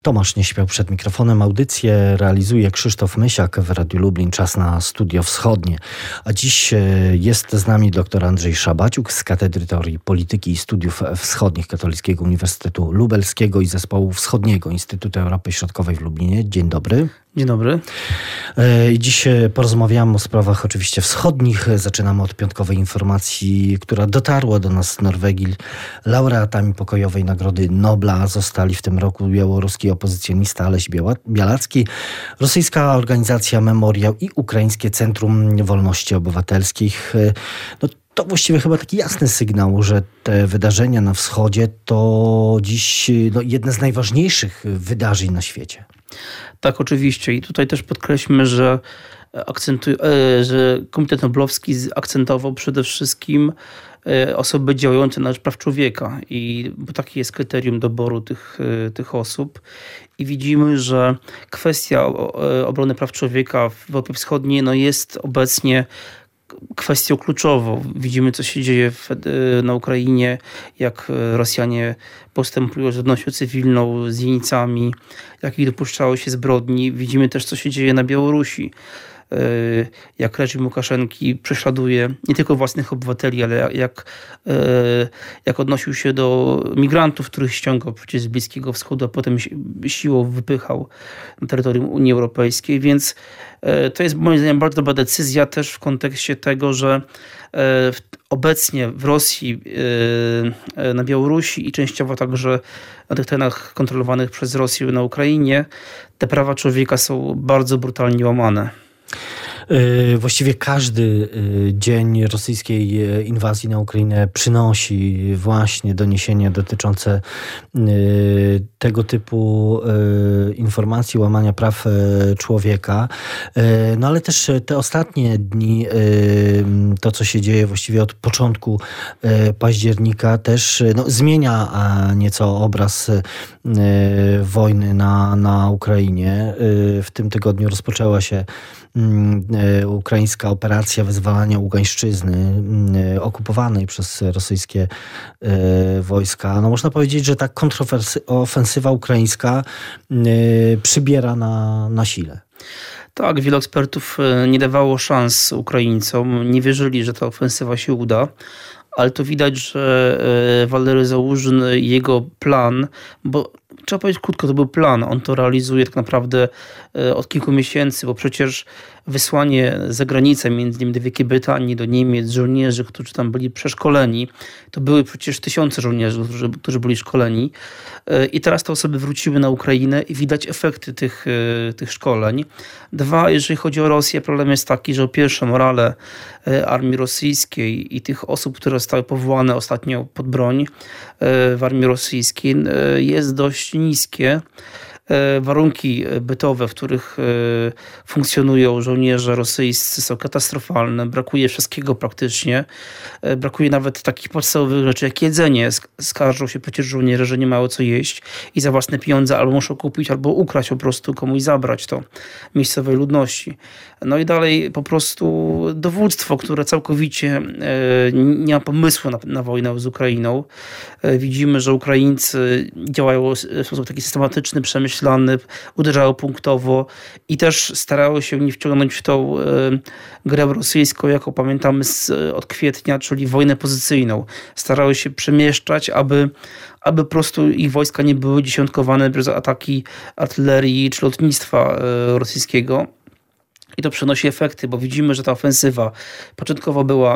Tomasz Nieśmiał przed mikrofonem. Audycję realizuje Krzysztof Mysiak w Radiu Lublin. Czas na Studio Wschodnie. A dziś jest z nami dr Andrzej Szabaciuk z Katedry Teorii Polityki i Studiów Wschodnich Katolickiego Uniwersytetu Lubelskiego i Zespołu Wschodniego Instytutu Europy Środkowej w Lublinie. Dzień dobry. Dzień dobry. Dziś porozmawiamy o sprawach oczywiście wschodnich. Zaczynamy od piątkowej informacji, która dotarła do nas z Norwegii. Laureatami pokojowej Nagrody Nobla zostali w tym roku białoruski opozycjonista Aleś Białacki, rosyjska organizacja Memoriał i ukraińskie Centrum Wolności Obywatelskich. To właściwie chyba taki jasny sygnał, że te wydarzenia na wschodzie to dziś jedne z najważniejszych wydarzeń na świecie. Tak, oczywiście. I tutaj też podkreślmy, że Komitet Noblowski akcentował przede wszystkim osoby działające na rzecz praw człowieka. Bo takie jest kryterium doboru tych osób. I widzimy, że kwestia obrony praw człowieka w Europie Wschodniej jest obecnie kwestią kluczową. Widzimy, co się dzieje na Ukrainie, jak Rosjanie postępują z ludnością cywilną, z jeńcami, jakich dopuszczało się zbrodni. Widzimy też, co się dzieje na Białorusi, jak reżim Łukaszenki prześladuje nie tylko własnych obywateli, ale jak odnosił się do migrantów, których ściągał przecież z Bliskiego Wschodu, a potem siłą wypychał na terytorium Unii Europejskiej. Więc to jest moim zdaniem bardzo dobra decyzja też w kontekście tego, że obecnie w Rosji, na Białorusi i częściowo także na tych terenach kontrolowanych przez Rosję na Ukrainie te prawa człowieka są bardzo brutalnie łamane. Właściwie każdy dzień rosyjskiej inwazji na Ukrainę przynosi właśnie doniesienia dotyczące tego typu informacji, łamania praw człowieka. Ale też te ostatnie dni, to co się dzieje właściwie od początku października też zmienia nieco obraz wojny na Ukrainie. W tym tygodniu rozpoczęła się ukraińska operacja wyzwalania Ługańszczyzny okupowanej przez rosyjskie wojska. Można powiedzieć, że ta kontrofensywa ukraińska przybiera na sile. Tak, wielu ekspertów nie dawało szans Ukraińcom, nie wierzyli, że ta ofensywa się uda. Ale to widać, że Walery Załużny i jego plan, bo trzeba powiedzieć krótko, to był plan. On to realizuje tak naprawdę od kilku miesięcy, bo przecież wysłanie za granicę, między innymi do Wielkiej Brytanii, do Niemiec, żołnierzy, którzy tam byli przeszkoleni, to były przecież tysiące żołnierzy, którzy byli szkoleni. I teraz te osoby wróciły na Ukrainę i widać efekty tych szkoleń. Dwa, jeżeli chodzi o Rosję, problem jest taki, że po pierwsze morale armii rosyjskiej i tych osób, które zostały powołane ostatnio pod broń w armii rosyjskiej jest dość niskie. Warunki bytowe, w których funkcjonują żołnierze rosyjscy, są katastrofalne. Brakuje wszystkiego praktycznie. Brakuje nawet takich podstawowych rzeczy jak jedzenie. Skarżą się przecież żołnierze, że nie mają co jeść i za własne pieniądze albo muszą kupić, albo ukraść po prostu komuś zabrać to miejscowej ludności. I dalej po prostu dowództwo, które całkowicie nie ma pomysłu na wojnę z Ukrainą. Widzimy, że Ukraińcy działają w sposób taki systematyczny, przemyślany, uderzały punktowo i też starały się nie wciągnąć w tą grę rosyjską, jaką pamiętamy od kwietnia, czyli wojnę pozycyjną. Starały się przemieszczać, aby po prostu ich wojska nie były dziesiątkowane przez ataki artylerii czy lotnictwa rosyjskiego. I to przynosi efekty, bo widzimy, że ta ofensywa początkowo była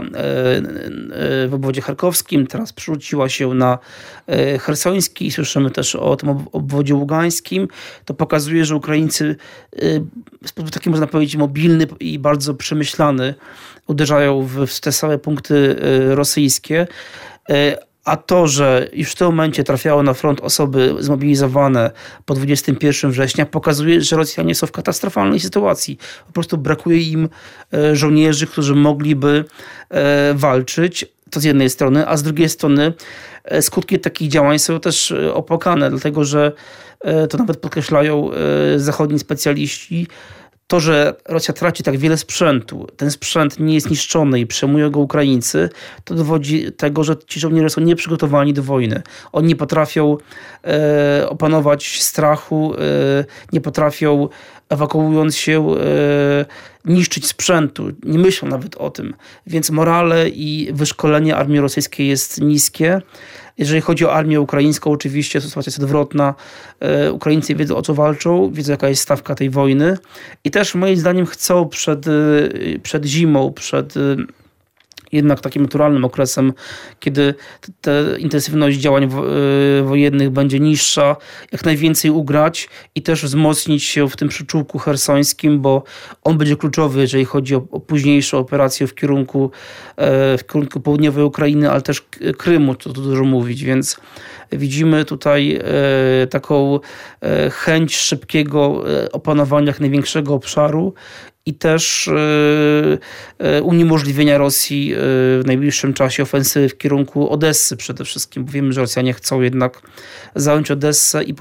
w obwodzie charkowskim, teraz przerzuciła się na chersoński i słyszymy też o tym obwodzie ługańskim. To pokazuje, że Ukraińcy w sposób taki, można powiedzieć, mobilny i bardzo przemyślany uderzają w te same punkty rosyjskie. A to, że już w tym momencie trafiały na front osoby zmobilizowane po 21 września, pokazuje, że Rosjanie są w katastrofalnej sytuacji. Po prostu brakuje im żołnierzy, którzy mogliby walczyć. To z jednej strony, a z drugiej strony skutki takich działań są też opłakane, dlatego że to nawet podkreślają zachodni specjaliści. to, że Rosja traci tak wiele sprzętu, ten sprzęt nie jest niszczony i przejmują go Ukraińcy, to dowodzi tego, że ci żołnierze są nieprzygotowani do wojny. Oni nie potrafią opanować strachu, nie potrafią, ewakuując się, niszczyć sprzętu. Nie myślą nawet o tym. Więc morale i wyszkolenie armii rosyjskiej jest niskie. Jeżeli chodzi o armię ukraińską, oczywiście sytuacja jest odwrotna. Ukraińcy wiedzą, o co walczą, wiedzą, jaka jest stawka tej wojny i też moim zdaniem chcą przed zimą, przed jednak takim naturalnym okresem, kiedy ta intensywność działań wojennych będzie niższa, jak najwięcej ugrać i też wzmocnić się w tym przyczółku chersońskim, bo on będzie kluczowy, jeżeli chodzi o późniejsze operacje w kierunku południowej Ukrainy, ale też Krymu, to dużo mówić, więc widzimy tutaj taką chęć szybkiego opanowania jak największego obszaru i też uniemożliwienia Rosji w najbliższym czasie ofensywy w kierunku Odessy przede wszystkim, bo wiemy, że Rosjanie chcą jednak zająć Odessę i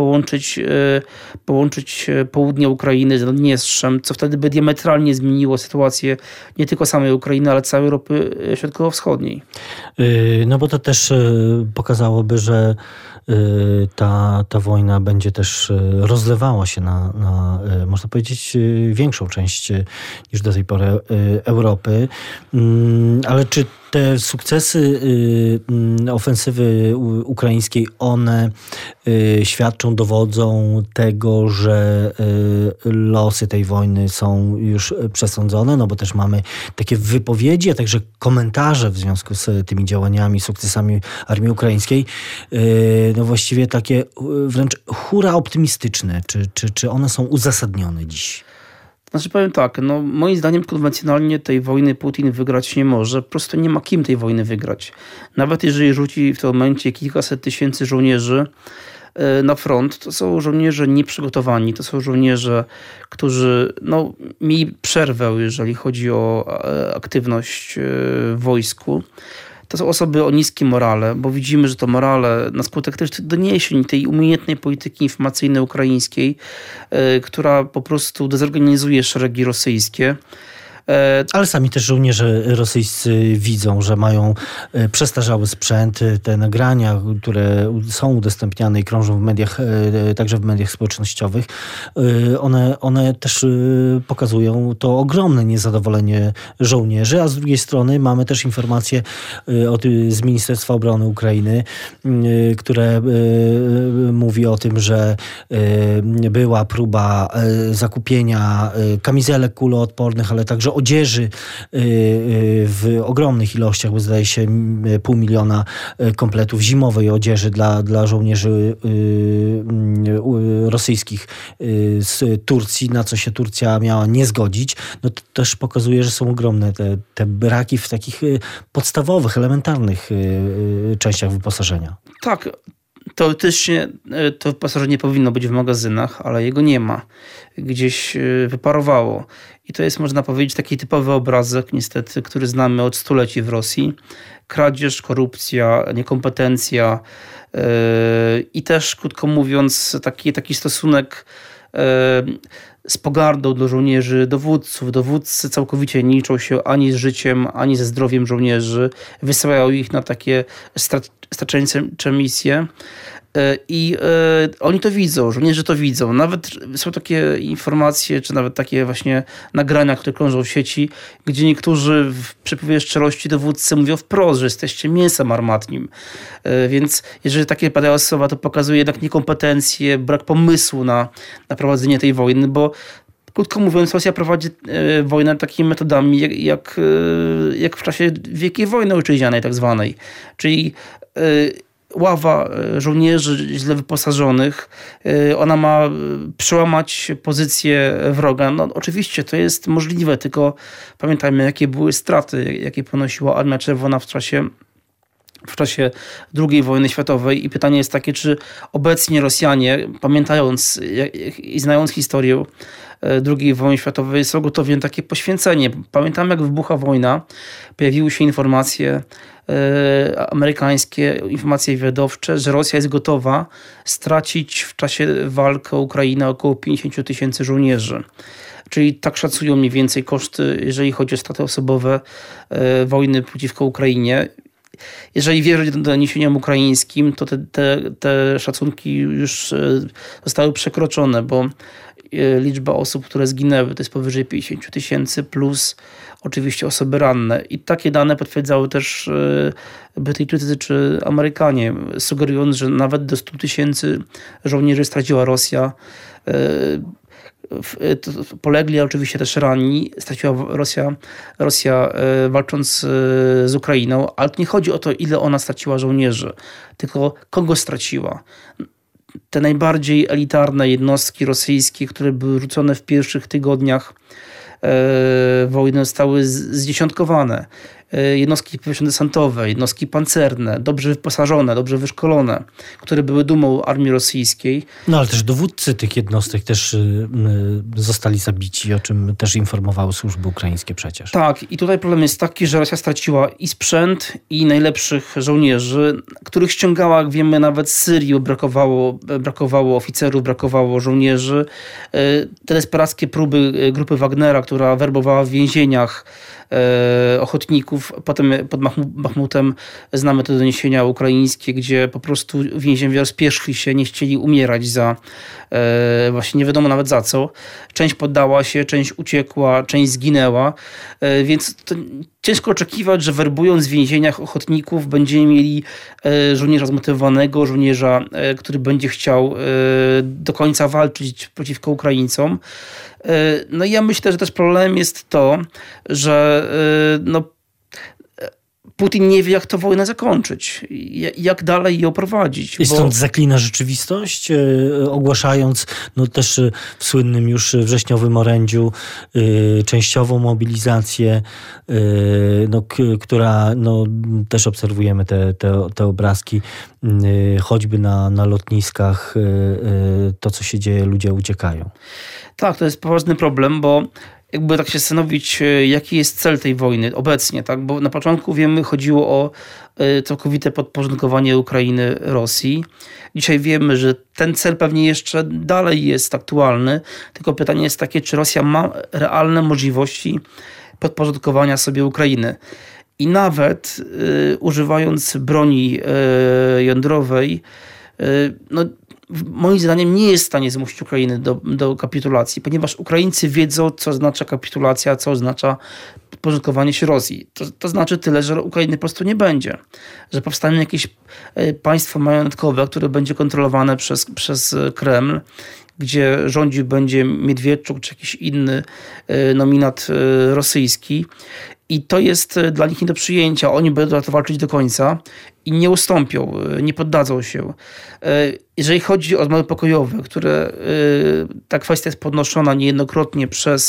połączyć południe Ukrainy z Naddniestrzem, co wtedy by diametralnie zmieniło sytuację nie tylko samej Ukrainy, ale całej Europy Środkowo-Wschodniej. No bo to też pokazałoby, że ta wojna będzie też rozlewała się na można powiedzieć, większą część niż do tej pory Europy. Ale czy te sukcesy ofensywy ukraińskiej, one świadczą, dowodzą tego, że losy tej wojny są już przesądzone? No bo też mamy takie wypowiedzi, a także komentarze w związku z tymi działaniami, sukcesami armii ukraińskiej. No właściwie takie wręcz hura optymistyczne. Czy one są uzasadnione dziś? Znaczy powiem tak, no moim zdaniem konwencjonalnie tej wojny Putin wygrać nie może. Po prostu nie ma kim tej wojny wygrać. Nawet jeżeli rzuci w tym momencie kilkaset tysięcy żołnierzy na front, to są żołnierze nieprzygotowani. To są żołnierze, którzy mieli przerwę, jeżeli chodzi o aktywność w wojsku. To są osoby o niskim morale, bo widzimy, że to morale na skutek też doniesień tej umiejętnej polityki informacyjnej ukraińskiej, która po prostu dezorganizuje szeregi rosyjskie. Ale sami też żołnierze rosyjscy widzą, że mają przestarzały sprzęt. Te nagrania, które są udostępniane i krążą w mediach, także w mediach społecznościowych, one też pokazują to ogromne niezadowolenie żołnierzy, a z drugiej strony mamy też informacje z Ministerstwa Obrony Ukrainy, które mówi o tym, że była próba zakupienia kamizelek kuloodpornych, ale także odzieży w ogromnych ilościach, bo zdaje się 500 000 kompletów zimowej odzieży dla żołnierzy rosyjskich z Turcji, na co się Turcja miała nie zgodzić. No to też pokazuje, że są ogromne te braki w takich podstawowych, elementarnych częściach wyposażenia. Tak. Teoretycznie to wyposażenie powinno być w magazynach, ale jego nie ma. Gdzieś wyparowało. I to jest, można powiedzieć, taki typowy obrazek, niestety, który znamy od stuleci w Rosji. Kradzież, korupcja, niekompetencja i też, krótko mówiąc, taki stosunek z pogardą do żołnierzy, dowódców. Dowódcy całkowicie nie liczą się ani z życiem, ani ze zdrowiem żołnierzy. Wysyłają ich na takie straceńcze misje. I oni to widzą, żołnierze to widzą. Nawet są takie informacje, czy nawet takie właśnie nagrania, które krążą w sieci, gdzie niektórzy w przepływie szczerości dowódcy mówią wprost, że jesteście mięsem armatnim. Więc jeżeli takie padają słowa, to pokazuje jednak niekompetencję, brak pomysłu na prowadzenie tej wojny, bo krótko mówiąc, Rosja prowadzi wojnę takimi metodami jak w czasie Wielkiej Wojny Ojczyźnianej tak zwanej. Czyli ława żołnierzy źle wyposażonych, ona ma przełamać pozycję wroga. No oczywiście to jest możliwe, tylko pamiętajmy, jakie były straty, jakie ponosiła Armia Czerwona w czasie II wojny światowej i pytanie jest takie, czy obecnie Rosjanie, pamiętając i znając historię II wojny światowej, są gotowi na takie poświęcenie. Pamiętam, jak wybucha wojna, pojawiły się informacje amerykańskie informacje wywiadowcze, że Rosja jest gotowa stracić w czasie walki o Ukrainę około 50 000 żołnierzy. Czyli tak szacują mniej więcej koszty, jeżeli chodzi o straty osobowe wojny przeciwko Ukrainie. Jeżeli wierzyć doniesieniom ukraińskim, to te szacunki już zostały przekroczone, bo liczba osób, które zginęły, to jest powyżej 50 000 plus oczywiście osoby ranne. I takie dane potwierdzały też Brytyjczycy czy Amerykanie, sugerując, że nawet do 100 000 żołnierzy straciła Rosja. Polegli oczywiście też ranni, straciła Rosja walcząc z Ukrainą, ale nie chodzi o to, ile ona straciła żołnierzy, tylko kogo straciła. Te najbardziej elitarne jednostki rosyjskie, które były rzucone w pierwszych tygodniach wojny, zostały zdziesiątkowane. Jednostki powietrzno-desantowe, jednostki pancerne, dobrze wyposażone, dobrze wyszkolone, które były dumą armii rosyjskiej. No ale też dowódcy tych jednostek też zostali zabici, o czym też informowały służby ukraińskie przecież. Tak, i tutaj problem jest taki, że Rosja straciła i sprzęt, i najlepszych żołnierzy, których ściągała, jak wiemy, nawet z Syrii, brakowało oficerów, brakowało żołnierzy. Te desperackie próby grupy Wagnera, która werbowała w więzieniach ochotników. Potem pod Bachmutem znamy te doniesienia ukraińskie, gdzie po prostu więźniowie rozpieszli się, nie chcieli umierać za właśnie nie wiadomo nawet za co. Część poddała się, część uciekła, część zginęła, więc to ciężko oczekiwać, że werbując w więzieniach ochotników będziemy mieli żołnierza zmotywowanego, żołnierza, który będzie chciał do końca walczyć przeciwko Ukraińcom. No i ja myślę, że też problemem jest to, że Putin nie wie, jak tę wojnę zakończyć, jak dalej ją prowadzić. I stąd zaklina rzeczywistość, ogłaszając też w słynnym już wrześniowym orędziu częściową mobilizację, która też obserwujemy te obrazki, choćby na lotniskach, to co się dzieje, ludzie uciekają. Tak, to jest poważny problem, bo jakby tak się zastanowić, jaki jest cel tej wojny obecnie, tak? Bo na początku wiemy, chodziło o całkowite podporządkowanie Ukrainy Rosji. Dzisiaj wiemy, że ten cel pewnie jeszcze dalej jest aktualny, tylko pytanie jest takie, czy Rosja ma realne możliwości podporządkowania sobie Ukrainy. I nawet używając broni jądrowej, moim zdaniem nie jest w stanie zmusić Ukrainy do kapitulacji, ponieważ Ukraińcy wiedzą, co oznacza kapitulacja, co oznacza podporządkowanie się Rosji. To znaczy tyle, że Ukrainy po prostu nie będzie. Że powstanie jakieś państwo marionetkowe, które będzie kontrolowane przez Kreml, gdzie rządził będzie Miedwiedczuk czy jakiś inny nominat rosyjski. I to jest dla nich nie do przyjęcia. Oni będą to walczyć do końca i nie ustąpią, nie poddadzą się. Jeżeli chodzi o rozmowy pokojowe, które ta kwestia jest podnoszona niejednokrotnie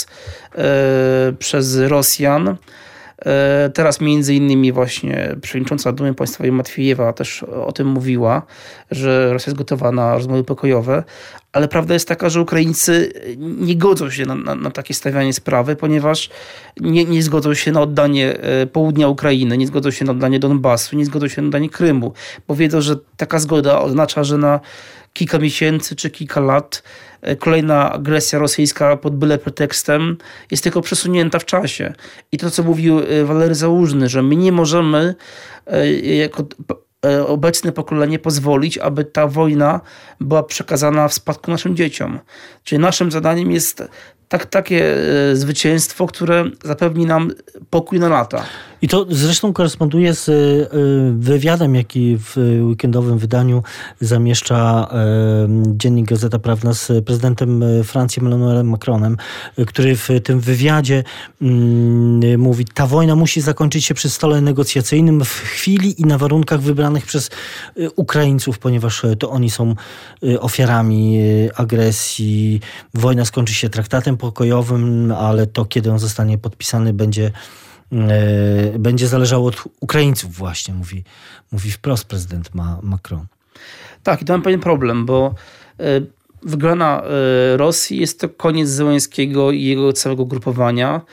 przez Rosjan, teraz między innymi właśnie przewodnicząca Dumy Państwowej Matwiejewa też o tym mówiła, że Rosja jest gotowa na rozmowy pokojowe, ale prawda jest taka, że Ukraińcy nie godzą się na takie stawianie sprawy, ponieważ nie zgodzą się na oddanie południa Ukrainy, nie zgodzą się na oddanie Donbasu, nie zgodzą się na oddanie Krymu, bo wiedzą, że taka zgoda oznacza, że na kilka miesięcy czy kilka lat kolejna agresja rosyjska pod byle pretekstem jest tylko przesunięta w czasie. I to, co mówił Walery Załużny, że my nie możemy jako obecne pokolenie pozwolić, aby ta wojna była przekazana w spadku naszym dzieciom. Czyli naszym zadaniem jest takie zwycięstwo, które zapewni nam pokój na lata. I to zresztą koresponduje z wywiadem, jaki w weekendowym wydaniu zamieszcza dziennik Gazeta Prawna z prezydentem Francji Emmanuelem Macronem, który w tym wywiadzie mówi, ta wojna musi zakończyć się przy stole negocjacyjnym w chwili i na warunkach wybranych przez Ukraińców, ponieważ to oni są ofiarami agresji. Wojna skończy się traktatem pokojowym, ale to, kiedy on zostanie podpisany, będzie zależało od Ukraińców właśnie, mówi wprost prezydent Macron. Tak, i to mam pewien problem, bo wygrana Rosji jest to koniec Zełenskiego i jego całego grupowania.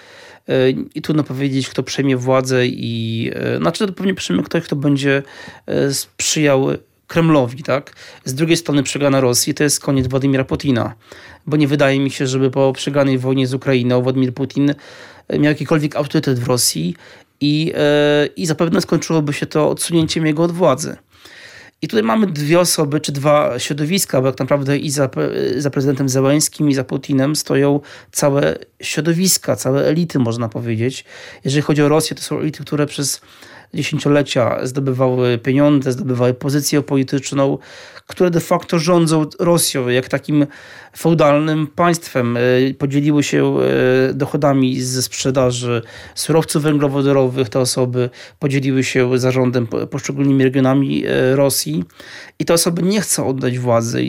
I trudno powiedzieć, kto przejmie władzę znaczy to pewnie przejmie ktoś, kto będzie sprzyjał Kremlowi, tak? Z drugiej strony przegrana Rosji to jest koniec Władimira Putina, bo nie wydaje mi się, żeby po przegranej wojnie z Ukrainą Władimir Putin miał jakikolwiek autorytet w Rosji i zapewne skończyłoby się to odsunięciem jego od władzy. I tutaj mamy dwie osoby, czy dwa środowiska, bo tak naprawdę i za prezydentem Zełenskim, i za Putinem stoją całe środowiska, całe elity, można powiedzieć. Jeżeli chodzi o Rosję, to są elity, które przez dziesięciolecia zdobywały pieniądze, zdobywały pozycję polityczną, które de facto rządzą Rosją jak takim feudalnym państwem. Podzieliły się dochodami ze sprzedaży surowców węglowodorowych te osoby, podzieliły się zarządem poszczególnymi regionami Rosji i te osoby nie chcą oddać władzy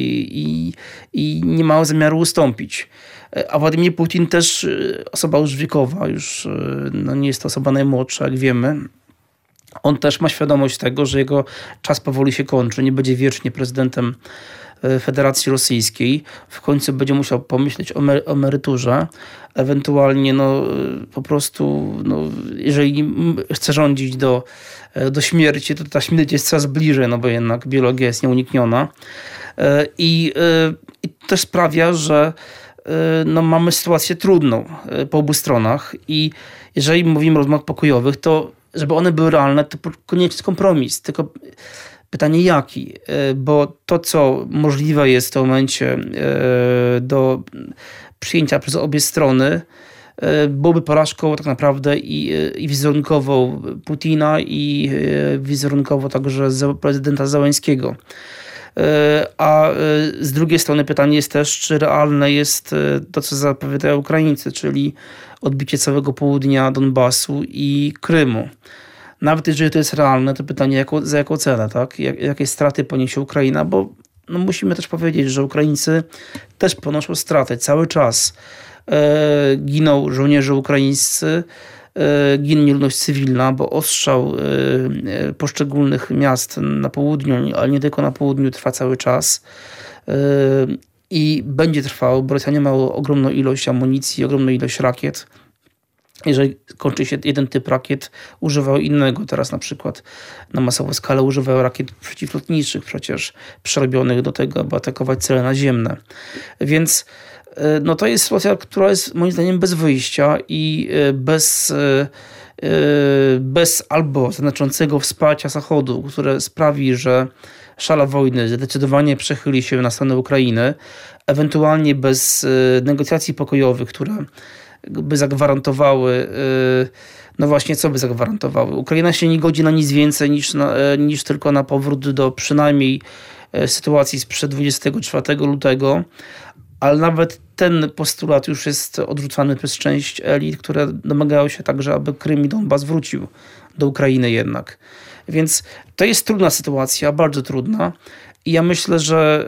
i nie mają zamiaru ustąpić. A Władimir Putin też osoba już wiekowa, nie jest to osoba najmłodsza, jak wiemy. On też ma świadomość tego, że jego czas powoli się kończy, nie będzie wiecznie prezydentem Federacji Rosyjskiej. W końcu będzie musiał pomyśleć o emeryturze. Ewentualnie po prostu, jeżeli chce rządzić do śmierci, to ta śmierć jest coraz bliżej, bo jednak biologia jest nieunikniona. I to sprawia, że mamy sytuację trudną po obu stronach i jeżeli mówimy o rozmowach pokojowych, to żeby one były realne, to konieczny kompromis. Tylko pytanie jaki? Bo to, co możliwe jest w tym momencie do przyjęcia przez obie strony, byłoby porażką tak naprawdę i wizerunkową Putina, i wizerunkowo także prezydenta Zełenskiego. A z drugiej strony pytanie jest też, czy realne jest to, co zapowiadają Ukraińcy, czyli odbicie całego południa Donbasu i Krymu. Nawet jeżeli to jest realne, to pytanie za jaką cenę, tak? Jakie straty poniesie Ukraina, bo musimy też powiedzieć, że Ukraińcy też ponoszą straty cały czas. Giną żołnierze ukraińscy, ginie ludność cywilna, bo ostrzał poszczególnych miast na południu, ale nie tylko na południu, trwa cały czas i będzie trwał, bo Rosjanie mają ogromną ilość amunicji, ogromną ilość rakiet. Jeżeli kończy się jeden typ rakiet, używają innego. Teraz na przykład na masową skalę używają rakiet przeciwlotniczych przecież przerobionych do tego, aby atakować cele naziemne. Więc to jest sytuacja, która jest moim zdaniem bez wyjścia i bez albo znaczącego wsparcia Zachodu, które sprawi, że szala wojny zdecydowanie przechyli się na stronę Ukrainy, ewentualnie bez negocjacji pokojowych, które by zagwarantowały, co by zagwarantowały? Ukraina się nie godzi na nic więcej niż tylko na powrót do przynajmniej sytuacji sprzed 24 lutego, ale nawet ten postulat już jest odrzucany przez część elit, które domagają się także, aby Krym i Donbas wrócił do Ukrainy jednak. Więc to jest trudna sytuacja, bardzo trudna i ja myślę, że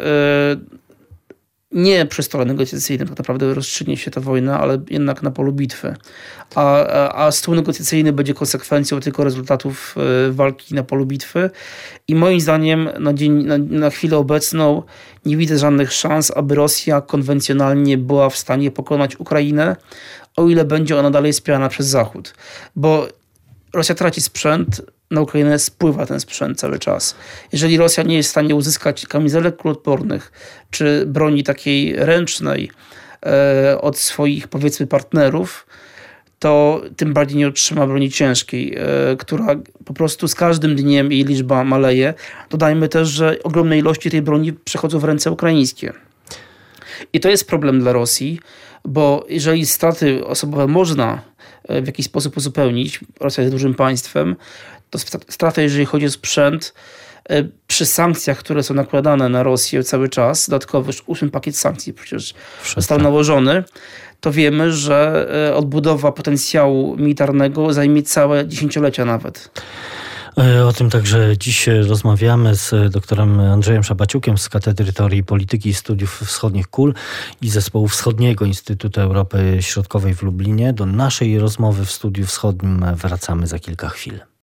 nie przy stole negocjacyjnym tak naprawdę rozstrzygnie się ta wojna, ale jednak na polu bitwy. A stół negocjacyjny będzie konsekwencją tylko rezultatów walki na polu bitwy i moim zdaniem na chwilę obecną nie widzę żadnych szans, aby Rosja konwencjonalnie była w stanie pokonać Ukrainę, o ile będzie ona dalej wspierana przez Zachód. Bo Rosja traci sprzęt, na Ukrainę spływa ten sprzęt cały czas. Jeżeli Rosja nie jest w stanie uzyskać kamizelek kuloodpornych czy broni takiej ręcznej od swoich, powiedzmy, partnerów, to tym bardziej nie otrzyma broni ciężkiej, która po prostu z każdym dniem jej liczba maleje. Dodajmy też, że ogromne ilości tej broni przechodzą w ręce ukraińskie. I to jest problem dla Rosji, bo jeżeli straty osobowe można w jakiś sposób uzupełnić, Rosja jest dużym państwem, to straty, jeżeli chodzi o sprzęt, przy sankcjach, które są nakładane na Rosję cały czas, dodatkowy już 8 pakiet sankcji przecież został nałożony, to wiemy, że odbudowa potencjału militarnego zajmie całe dziesięciolecia nawet. O tym także dziś rozmawiamy z doktorem Andrzejem Szabaciukiem z Katedry Teorii Polityki i Studiów Wschodnich KUL i Zespołu Wschodniego Instytutu Europy Środkowej w Lublinie. Do naszej rozmowy w Studiu Wschodnim wracamy za kilka chwil.